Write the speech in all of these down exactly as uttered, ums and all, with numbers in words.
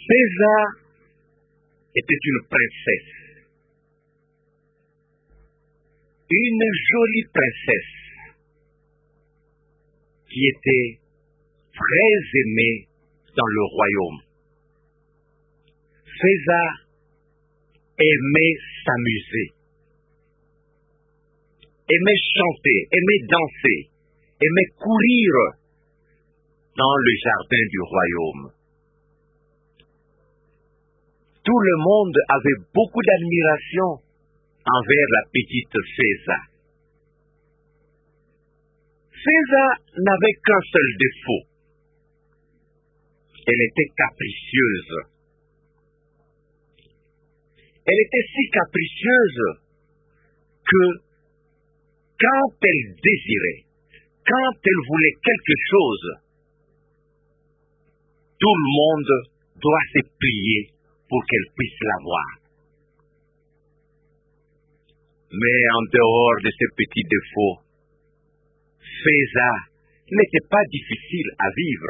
César était une princesse. Une jolie princesse qui était très aimée dans le royaume. César aimait s'amuser, aimait chanter, aimait danser, aimait courir dans le jardin du royaume. Tout le monde avait beaucoup d'admiration envers la petite César. César n'avait qu'un seul défaut. Elle était capricieuse. Elle était si capricieuse que quand elle désirait, quand elle voulait quelque chose, tout le monde doit se plier pour qu'elle puisse l'avoir. Mais en dehors de ces petits défauts, César n'était pas difficile à vivre.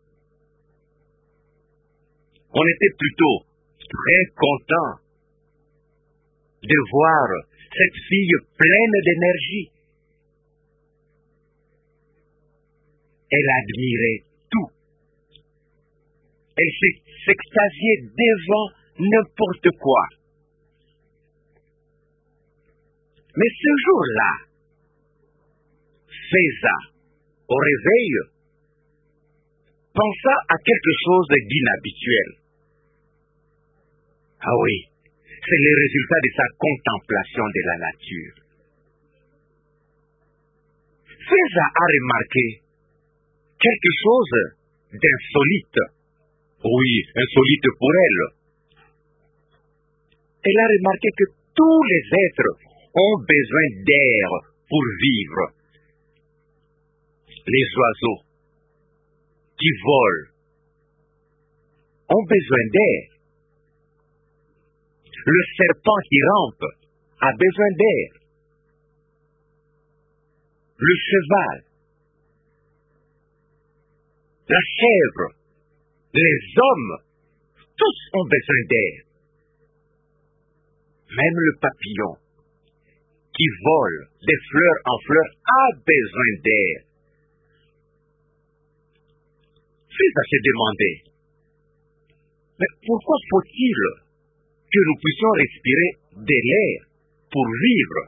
On était plutôt très content de voir cette fille pleine d'énergie. Elle admirait tout. Elle s'extasiait devant n'importe quoi. Mais ce jour-là, César, au réveil, pensa à quelque chose d'inhabituel. Ah oui, c'est le résultat de sa contemplation de la nature. César a remarqué quelque chose d'insolite. Oui, insolite pour elle. Elle a remarqué que tous les êtres ont besoin d'air pour vivre. Les oiseaux qui volent ont besoin d'air. Le serpent qui rampe a besoin d'air. Le cheval, la chèvre, les hommes, tous ont besoin d'air. Même le papillon qui vole de fleur en fleur a besoin d'air. César se demandait, mais pourquoi faut-il que nous puissions respirer de l'air pour vivre?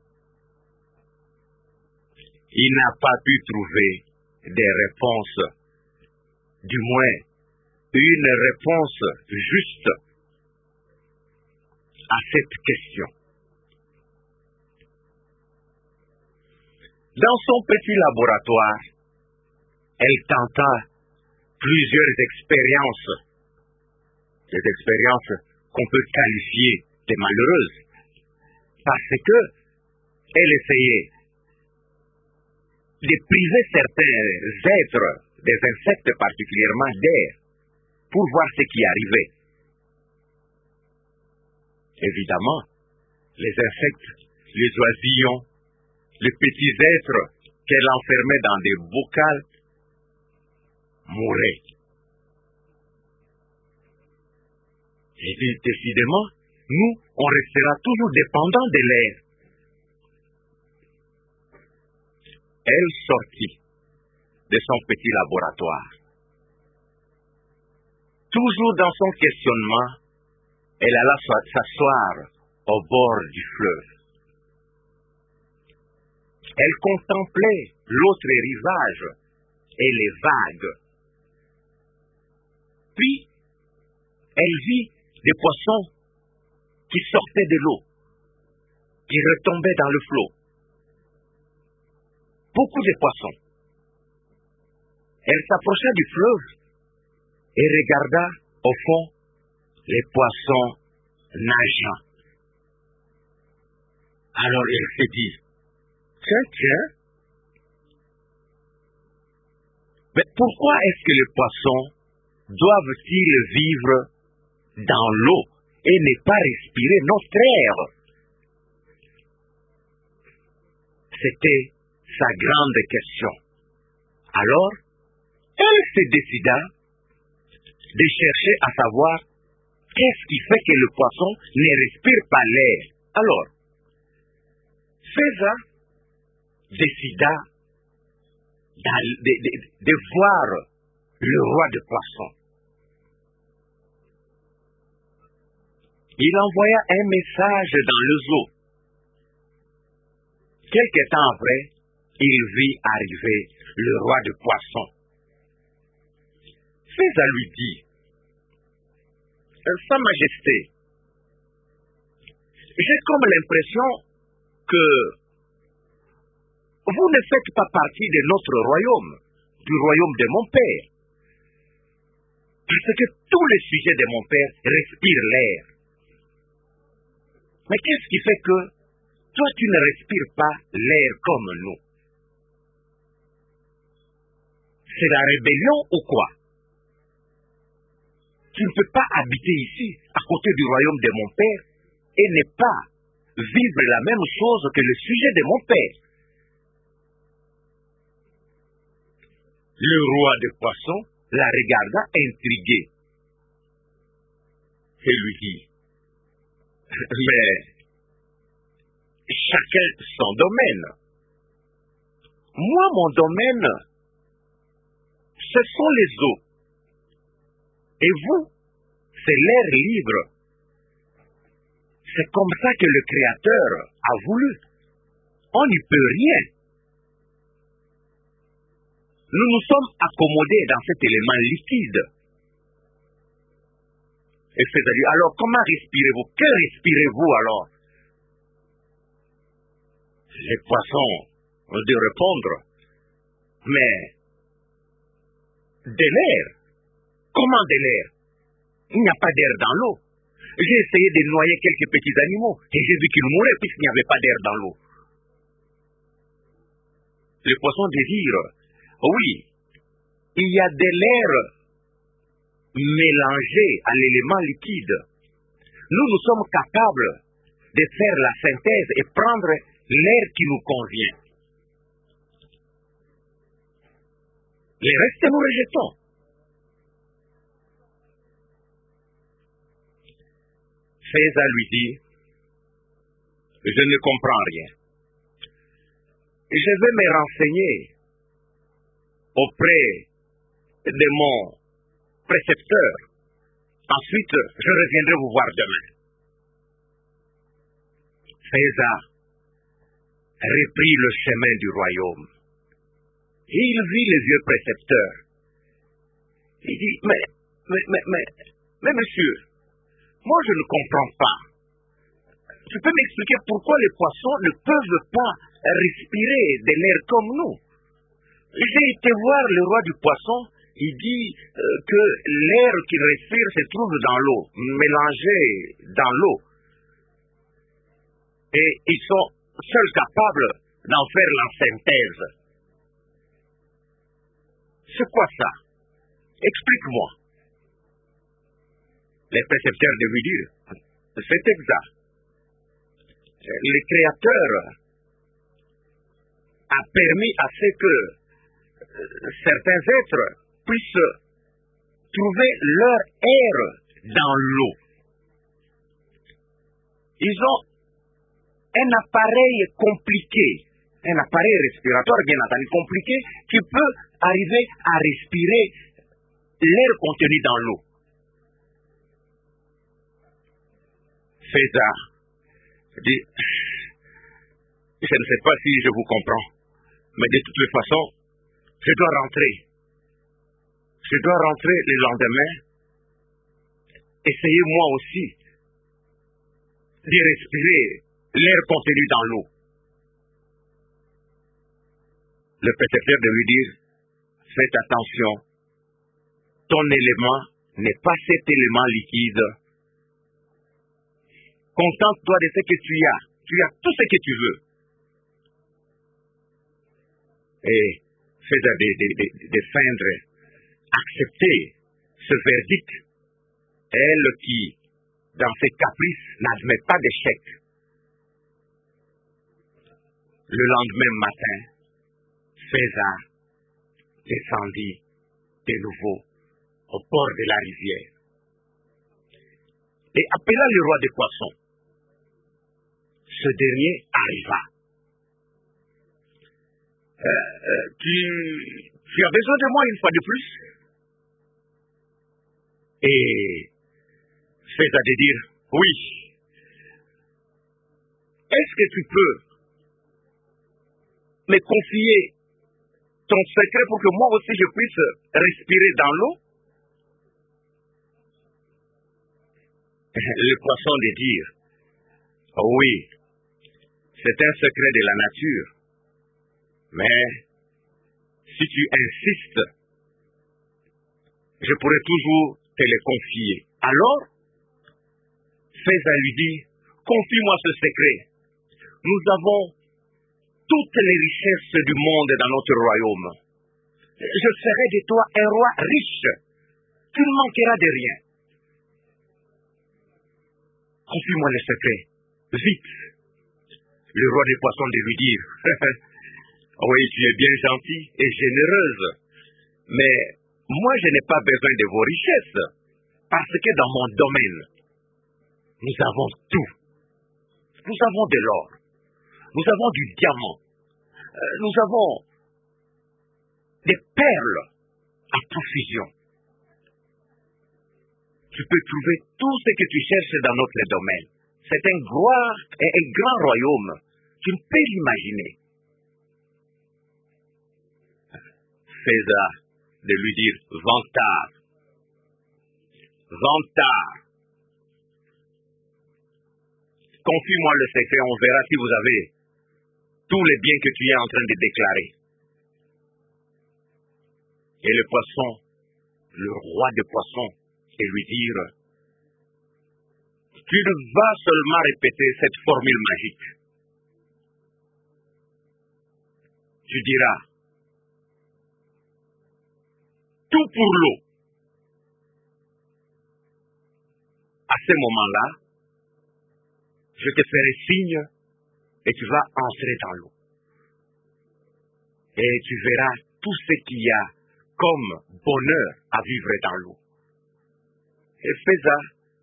Il n'a pas pu trouver des réponses, du moins une réponse juste à cette question. Dans son petit laboratoire, elle tenta plusieurs expériences, des expériences qu'on peut qualifier de malheureuses, parce que elle essayait de priver certains êtres, des insectes particulièrement, d'air, pour voir ce qui arrivait. Évidemment, les insectes, les oisillons, les petits êtres qu'elle enfermait dans des bocals mouraient. Et décidément, nous, on restera toujours dépendants de l'air. Elle sortit de son petit laboratoire. Toujours dans son questionnement, elle alla s'asseoir au bord du fleuve. Elle contemplait l'autre rivage et les vagues. Puis, elle vit des poissons qui sortaient de l'eau, qui retombaient dans le flot. Beaucoup de poissons. Elle s'approcha du fleuve et regarda au fond les poissons nageant. Alors elle se dit, tiens, tiens, mais pourquoi est-ce que les poissons doivent-ils vivre dans l'eau et ne pas respirer notre air? C'était sa grande question. Alors, elle se décida de chercher à savoir qu'est-ce qui fait que le poisson ne respire pas l'air. Alors, César décida de, de, de voir le roi des poissons. Il envoya un message dans le zoo. Quelque temps après, il vit arriver le roi des poissons. César lui dit, Sa Majesté, j'ai comme l'impression que vous ne faites pas partie de notre royaume, du royaume de mon père. Parce que tous les sujets de mon père respirent l'air. Mais qu'est-ce qui fait que toi tu ne respires pas l'air comme nous? C'est la rébellion ou quoi? Tu ne peux pas habiter ici, à côté du royaume de mon père, et ne pas vivre la même chose que le sujet de mon père. Le roi des poissons la regarda intrigué et lui dit, mais chacun son domaine. Moi, mon domaine, ce sont les eaux. Et vous, c'est l'air libre. C'est comme ça que le Créateur a voulu. On n'y peut rien. Nous nous sommes accommodés dans cet élément liquide. Et César dit, alors comment respirez-vous? Que respirez-vous alors? Les poissons ont dû répondre, mais de l'air. Comment de l'air? Il n'y a pas d'air dans l'eau. J'ai essayé de noyer quelques petits animaux et j'ai vu qu'ils mouraient puisqu'il n'y avait pas d'air dans l'eau. Le poisson désire, oui, il y a de l'air mélangé à l'élément liquide. Nous, nous sommes capables de faire la synthèse et prendre l'air qui nous convient. Les restes, nous rejetons. César lui dit, je ne comprends rien. Je vais me renseigner auprès de mon précepteur. Ensuite, je reviendrai vous voir demain. César reprit le chemin du royaume. Il vit les vieux précepteurs. Il dit, mais, mais, mais, mais, mais monsieur, moi je ne comprends pas. Tu peux m'expliquer pourquoi les poissons ne peuvent pas respirer de l'air comme nous? J'ai été voir le roi du poisson, il dit euh, que l'air qu'il respire se trouve dans l'eau, mélangé dans l'eau. Et ils sont seuls capables d'en faire la synthèse. C'est quoi ça? Explique-moi. Les précepteurs de lui dire, c'est exact. Le Créateur a permis à ce que certains êtres puissent trouver leur air dans l'eau. Ils ont un appareil compliqué, un appareil respiratoire bien entendu compliqué, qui peut arriver à respirer l'air contenu dans l'eau. César dit, je ne sais pas si je vous comprends, mais de toutes les façons, je dois rentrer. Je dois rentrer le lendemain. Essayez moi aussi de respirer l'air contenu dans l'eau. Le précepteur de lui dire, faites attention, ton élément n'est pas cet élément liquide. Contente-toi de ce que tu as. Tu as tout ce que tu veux. Et César de, de, de, de feindre, accepter ce verdict. Elle qui, dans ses caprices, n'admet pas d'échec. Le lendemain matin, César descendit de nouveau au bord de la rivière. Et appelant le roi des poissons, ce dernier arriva. Euh, euh, tu, tu as besoin de moi une fois de plus? Et Feza de dire, oui. Est-ce que tu peux me confier ton secret pour que moi aussi je puisse respirer dans l'eau? Le poisson de dire, oui, c'est un secret de la nature, mais si tu insistes, je pourrai toujours te le confier. Alors, Feza lui dit, confie-moi ce secret. Nous avons toutes les richesses du monde dans notre royaume. Je ferai de toi un roi riche. Tu ne manqueras de rien. Confie-moi le secret. Vite. Le roi des poissons de lui dire, oui, tu es bien gentil et généreuse, mais moi je n'ai pas besoin de vos richesses, parce que dans mon domaine, nous avons tout. Nous avons de l'or, nous avons du diamant, euh, nous avons des perles à profusion. Tu peux trouver tout ce que tu cherches dans notre domaine. C'est un grand, un grand royaume. Tu ne peux l'imaginer. Feza de lui dire, vantard, vantard. Confie-moi le secret, on verra si vous avez tous les biens que tu es en train de déclarer. Et le poisson, le roi des poissons, et lui dire, tu vas seulement répéter cette formule magique. Tu diras, tout pour l'eau. À ce moment-là, je te ferai signe et tu vas entrer dans l'eau. Et tu verras tout ce qu'il y a comme bonheur à vivre dans l'eau. Et Feza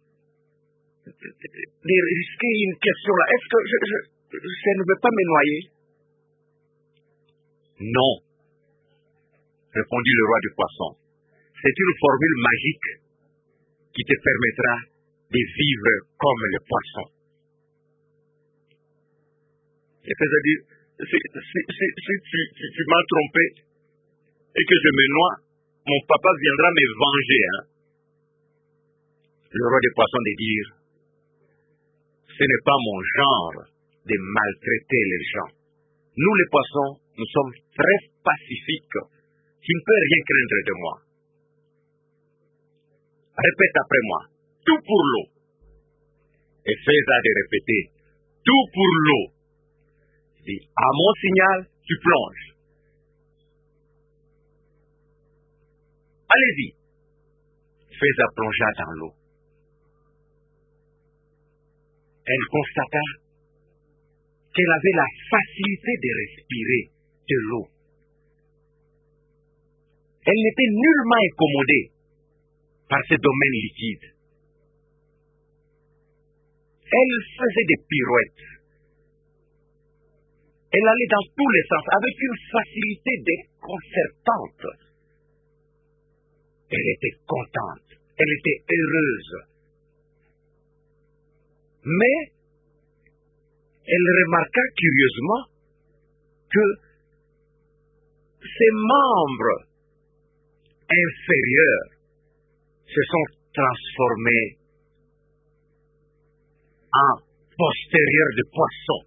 de risquer une question là. Est-ce que je, je, je ne veux pas me noyer? Non, répondit le roi du poisson. C'est une formule magique qui te permettra de vivre comme le poisson. Et Feza dit, si, si, si, si tu, tu, tu m'as trompé et que je me noie, mon papa viendra me venger. Hein? Le roi des poissons de dire, ce n'est pas mon genre de maltraiter les gens. Nous les poissons, nous sommes très pacifiques. Tu ne peux rien craindre de moi. Répète après moi, tout pour l'eau. Et Feza de répéter, tout pour l'eau. Dit, à mon signal, tu plonges. Allez-y. Feza plongea dans l'eau. Elle constata qu'elle avait la facilité de respirer de l'eau. Elle n'était nullement incommodée par ce domaine liquide. Elle faisait des pirouettes. Elle allait dans tous les sens avec une facilité déconcertante. Elle était contente, elle était heureuse. Mais elle remarqua curieusement que ses membres inférieurs se sont transformés en postérieurs de poissons.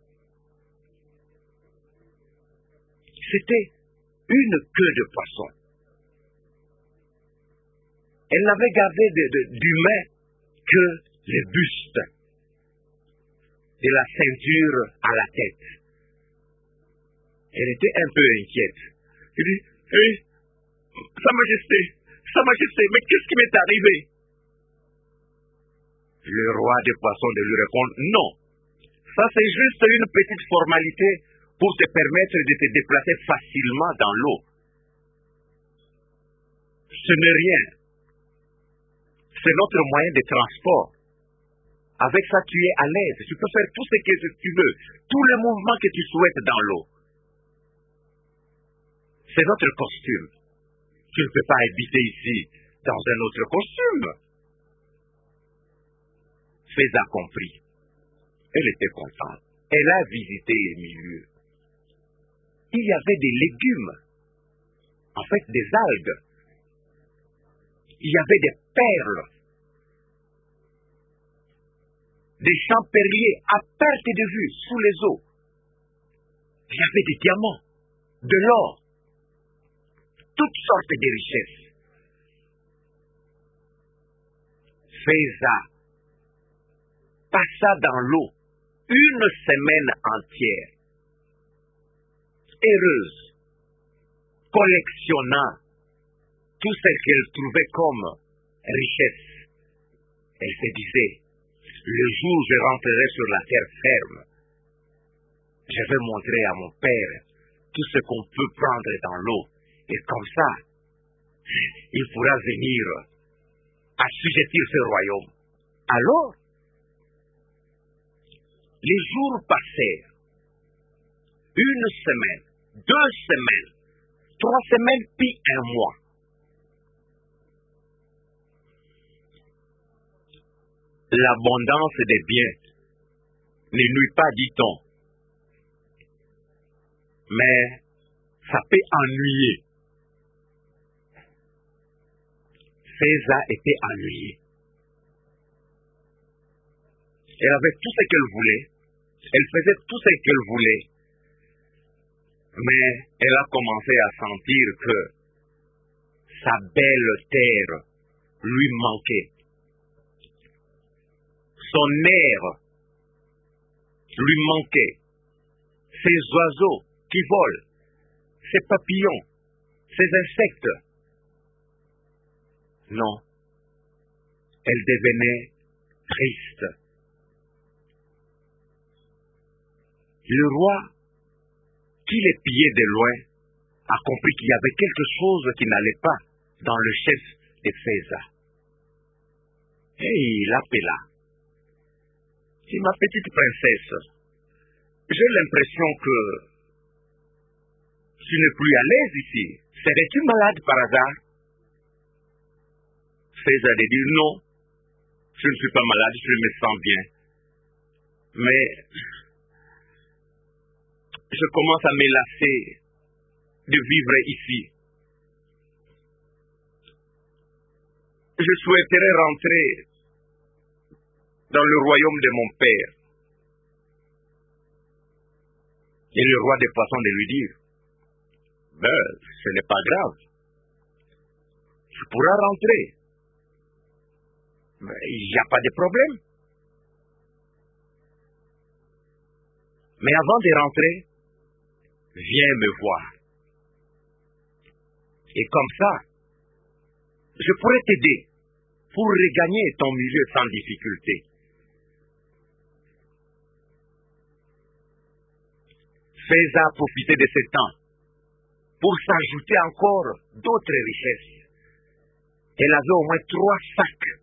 C'était une queue de poisson. Elle n'avait gardé de, de, d'humain que le buste, de la ceinture à la tête. Elle était un peu inquiète. Elle dit, hey, Sa Majesté, Sa Majesté, mais qu'est-ce qui m'est arrivé? Le roi des poissons de lui répondre, non, ça c'est juste une petite formalité pour te permettre de te déplacer facilement dans l'eau. Ce n'est rien. C'est notre moyen de transport. Avec ça, tu es à l'aise. Tu peux faire tout ce que tu veux. Tous les mouvements que tu souhaites dans l'eau. C'est notre costume. Tu ne peux pas habiter ici dans un autre costume. Fais a compris. Elle était contente. Elle a visité les milieux. Il y avait des légumes. En fait, des algues. Il y avait des perles. Des champs perliers à perte de vue, sous les eaux. Il y avait des diamants, de l'or, toutes sortes de richesses. Feza passa dans l'eau une semaine entière, heureuse, collectionnant tout ce qu'elle trouvait comme richesse. Elle se disait, le jour où je rentrerai sur la terre ferme, je vais montrer à mon père tout ce qu'on peut prendre dans l'eau. Et comme ça, il pourra venir assujettir ce royaume. Alors, les jours passèrent. Une semaine, deux semaines, trois semaines, puis un mois. L'abondance des biens ne nuit pas, dit-on. Mais ça peut ennuyer. César était ennuyée. Elle avait tout ce qu'elle voulait. Elle faisait tout ce qu'elle voulait. Mais elle a commencé à sentir que sa belle terre lui manquait. Son air lui manquait. Ses oiseaux qui volent, ses papillons, ses insectes. Non, elle devenait triste. Le roi, qui les pillait de loin, a compris qu'il y avait quelque chose qui n'allait pas dans le chef de César. Et il l'appela. « Ma petite princesse, j'ai l'impression que tu n'es plus à l'aise ici. Serais-tu malade par hasard ?» César a dit non, je ne suis pas malade, je me sens bien. Mais je commence à me lasser de vivre ici. Je souhaiterais rentrer dans le royaume de mon père. Et le roi des poissons de lui dire, ben, ce n'est pas grave. Tu pourras rentrer. Mais il n'y a pas de problème. Mais avant de rentrer, viens me voir. Et comme ça, je pourrais t'aider pour regagner ton milieu sans difficulté. César a profité de ce temps pour s'ajouter encore d'autres richesses. Elle avait au moins trois sacs.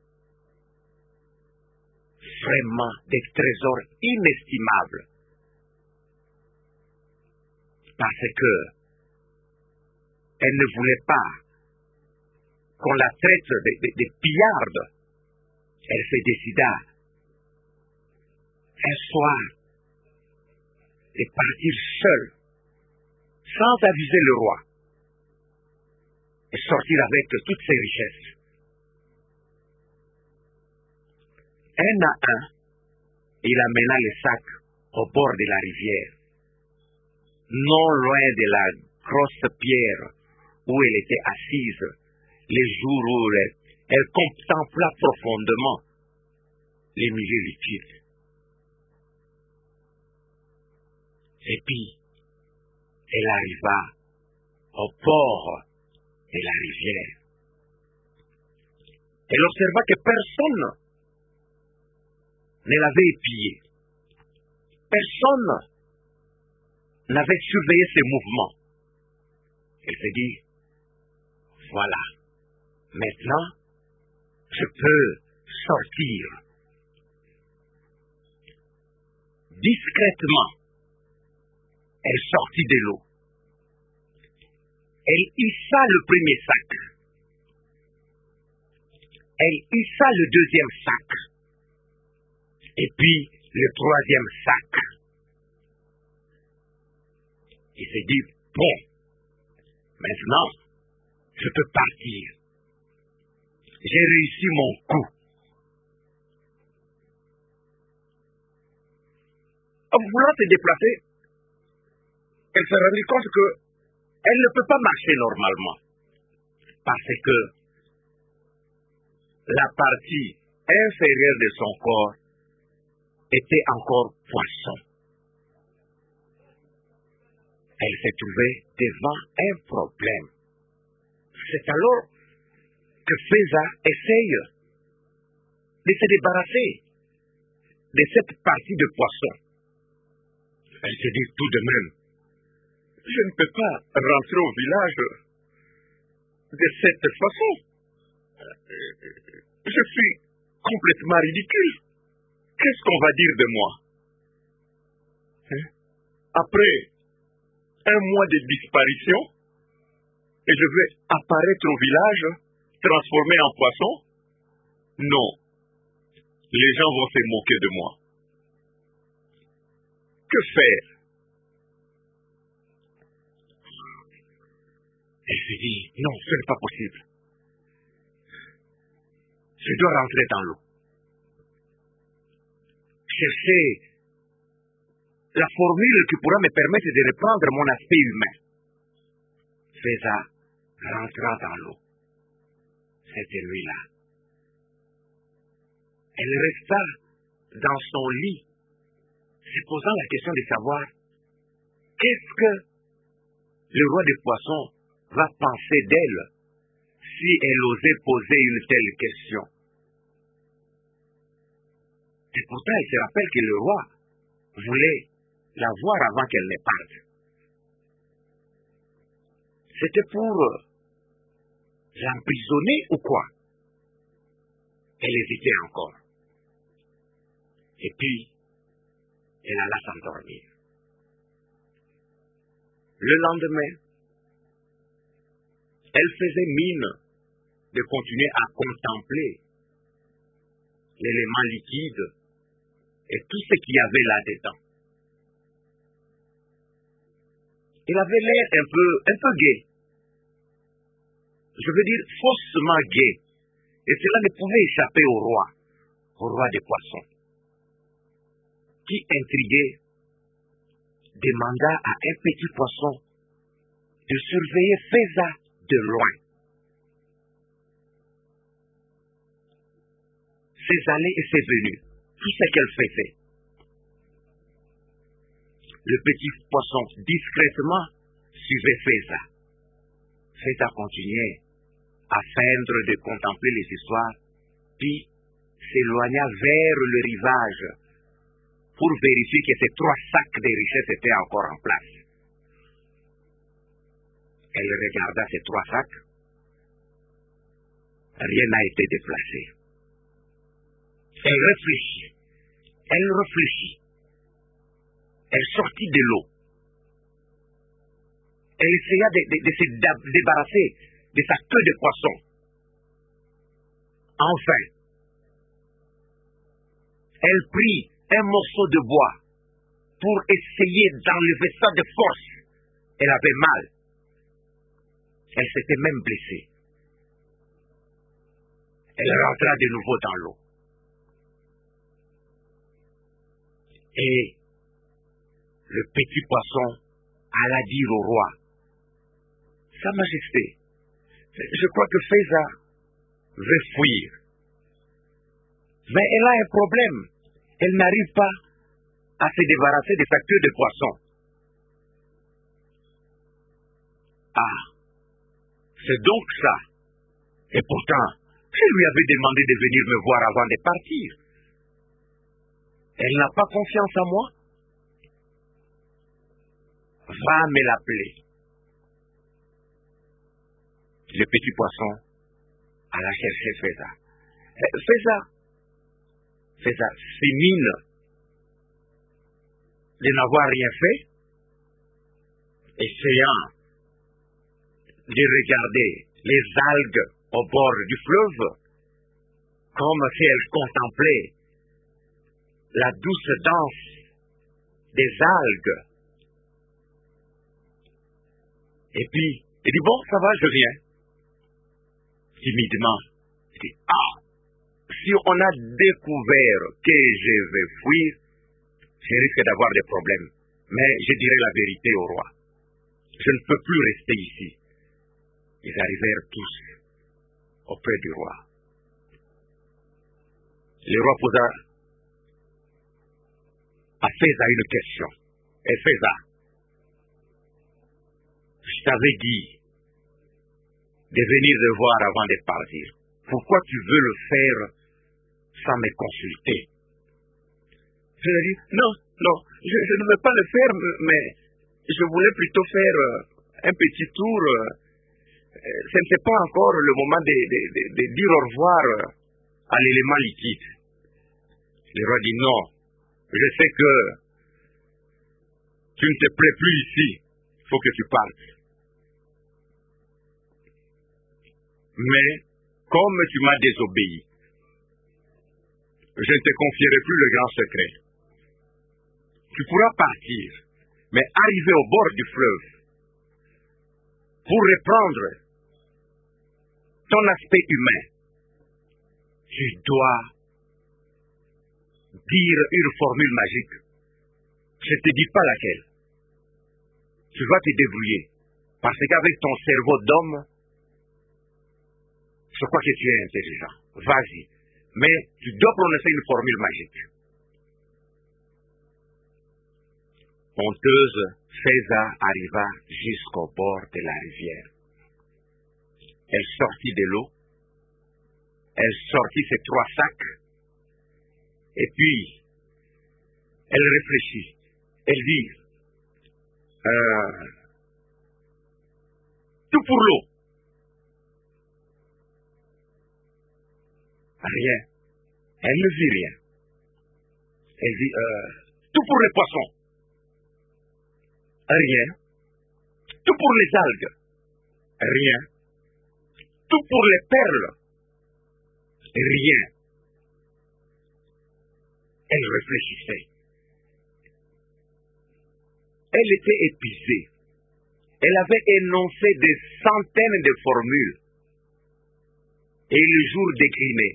Vraiment des trésors inestimables. Parce que elle ne voulait pas qu'on la traite de, de, de pillarde. Elle se décida un soir de partir seule, sans aviser le roi, et sortir avec toutes ses richesses. Un à un, il amena les sacs au bord de la rivière, non loin de la grosse pierre où elle était assise, les jours où elle, elle contempla profondément les milieux liquides. Et puis, elle arriva au bord de la rivière. Elle observa que personne ne l'avait épié. Personne n'avait surveillé ses mouvements. Elle se dit, voilà, maintenant, je peux sortir. Discrètement, elle sortit de l'eau. Elle hissa le premier sac. Elle hissa le deuxième sac. Et puis le troisième sac. Il s'est dit, bon, maintenant, je peux partir. J'ai réussi mon coup. En voulant se déplacer, elle s'est rendue compte que elle ne peut pas marcher normalement. Parce que la partie inférieure de son corps était encore poisson. Elle s'est trouvée devant un problème. C'est alors que Féza essaye de se débarrasser de cette partie de poisson. Elle se dit tout de même, je ne peux pas rentrer au village de cette façon. Je suis complètement ridicule. Qu'est-ce qu'on va dire de moi? Hein? Après un mois de disparition, et je vais apparaître au village, transformé en poisson? Non. Les gens vont se moquer de moi. Que faire? Elle se dit, non, ce n'est pas possible. Je dois rentrer dans l'eau. Chercher la formule qui pourra me permettre de reprendre mon aspect humain. Féza rentra dans l'eau. C'était lui-là. Elle resta dans son lit, se posant la question de savoir qu'est-ce que le roi des poissons va penser d'elle si elle osait poser une telle question. Et pourtant, elle se rappelle que le roi voulait la voir avant qu'elle ne parte. C'était pour l'emprisonner ou quoi? Elle hésitait encore. Et puis, elle alla s'endormir. Le lendemain, elle faisait mine de continuer à contempler l'élément liquide et tout ce qu'il y avait là-dedans. Elle avait l'air un peu, un peu gai. Je veux dire faussement gai. Et cela ne pouvait échapper au roi, au roi des poissons, qui, intrigué, demanda à un petit poisson de surveiller Féza de loin. Ses allées et ses venues, tout ce qu'elle faisait. Le petit poisson discrètement suivait Féza. Féza continuait à feindre de contempler les histoires, puis s'éloigna vers le rivage pour vérifier que ces trois sacs de richesses étaient encore en place. Elle regarda ces trois sacs. Rien n'a été déplacé. Elle réfléchit. Elle réfléchit. Elle sortit de l'eau. Elle essaya de, de, de se débarrasser de sa queue de poisson. Enfin, elle prit un morceau de bois pour essayer d'enlever ça de force. Elle avait mal. Elle s'était même blessée. Elle rentra de nouveau dans l'eau. Et le petit poisson alla dire au roi, Sa Majesté, je crois que Féza veut fuir. Mais elle a un problème. Elle n'arrive pas à se débarrasser de sa queue de poisson. Ah, c'est donc ça. Et pourtant, je lui avais demandé de venir me voir avant de partir. Elle n'a pas confiance en moi. Va me l'appeler. Le petit poisson alla chercher Féza. Fais ça. Fais ça. Fémine de n'avoir rien fait, essayant de regarder les algues au bord du fleuve, comme si elle contemplait la douce danse des algues. Et puis, elle dit, bon, ça va, je viens. Timidement, elle dit, ah, si on a découvert que je vais fuir, je risque d'avoir des problèmes. Mais je dirai la vérité au roi. Je ne peux plus rester ici. Ils arrivèrent tous auprès du roi. Le roi posa à Feza une question. Et Feza, je t'avais dit de venir te voir avant de partir. Pourquoi tu veux le faire sans me consulter? Je lui ai dit, non, non, je, je ne veux pas le faire, mais je voulais plutôt faire un petit tour. Ce n'était pas encore le moment de, de, de, de dire au revoir à l'élément liquide. Le roi dit, non, je sais que tu ne te plais plus ici, il faut que tu partes. Mais, comme tu m'as désobéi, je ne te confierai plus le grand secret. Tu pourras partir, mais arriver au bord du fleuve, pour reprendre ton aspect humain, tu dois dire une formule magique. Je ne te dis pas laquelle. Tu vas te débrouiller. Parce qu'avec ton cerveau d'homme, je crois que tu es intelligent. Vas-y. Mais tu dois prononcer une formule magique. Honteuse, Feza arriva jusqu'au bord de la rivière. Elle sortit de l'eau. Elle sortit ses trois sacs. Et puis, elle réfléchit. Elle dit, euh, tout pour l'eau. Rien. Elle ne vit rien. Elle dit, euh, tout pour les poissons. Rien. Tout pour les algues. Rien. Tout pour les perles. Rien. Elle réfléchissait. Elle était épuisée. Elle avait énoncé des centaines de formules. Et le jour déclinait.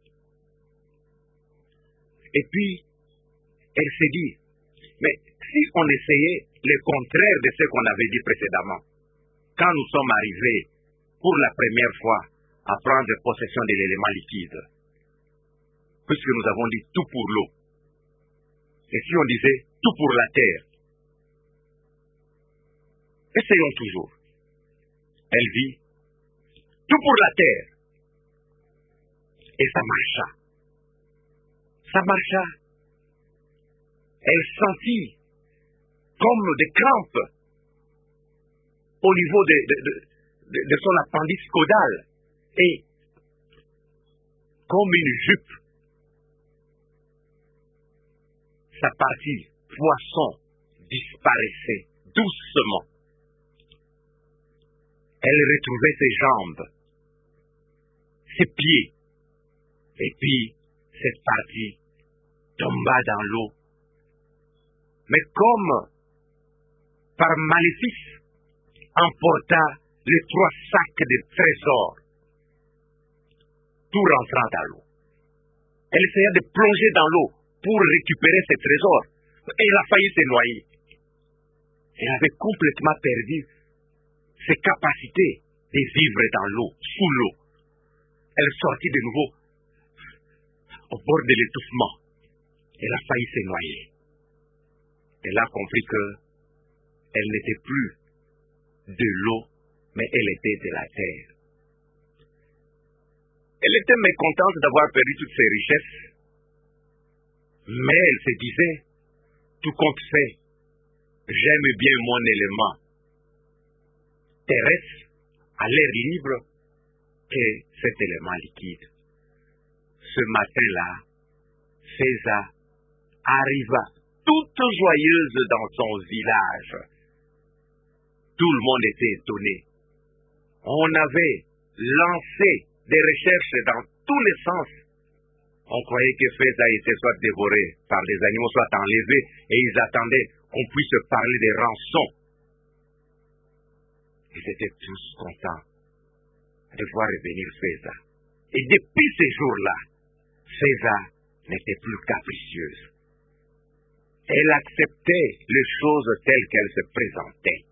Et puis, elle s'est dit, mais si on essayait le contraire de ce qu'on avait dit précédemment, quand nous sommes arrivés pour la première fois à prendre possession de l'élément liquide, puisque nous avons dit tout pour l'eau, et si on disait tout pour la terre, essayons toujours. Elle dit tout pour la terre, et ça marcha. Ça marcha. Elle sentit comme des crampes au niveau de, de, de, de, de son appendice caudal et comme une jupe. Sa partie poisson disparaissait doucement. Elle retrouvait ses jambes, ses pieds, et puis cette partie tomba dans l'eau. Mais comme par maléfice, emporta les trois sacs de trésors, tout rentrant dans l'eau. Elle essaya de plonger dans l'eau pour récupérer ses trésors. Et elle a failli se noyer. Elle avait complètement perdu ses capacités de vivre dans l'eau, sous l'eau. Elle sortit de nouveau au bord de l'étouffement. Elle a failli se noyer. Elle a compris que elle n'était plus de l'eau, mais elle était de la terre. Elle était mécontente d'avoir perdu toutes ses richesses, mais elle se disait, tout compte fait, j'aime bien mon élément terrestre à l'air libre que cet élément liquide. ce matin-là, Feza arriva toute joyeuse dans son village. Tout le monde était étonné. On avait lancé des recherches dans tous les sens. On croyait que Feza était soit dévoré par des animaux, soit enlevé, et ils attendaient qu'on puisse parler des rançons. Ils étaient tous contents de voir revenir Feza. Et depuis ces jours-là, Feza n'était plus capricieuse. Elle acceptait les choses telles qu'elles se présentaient.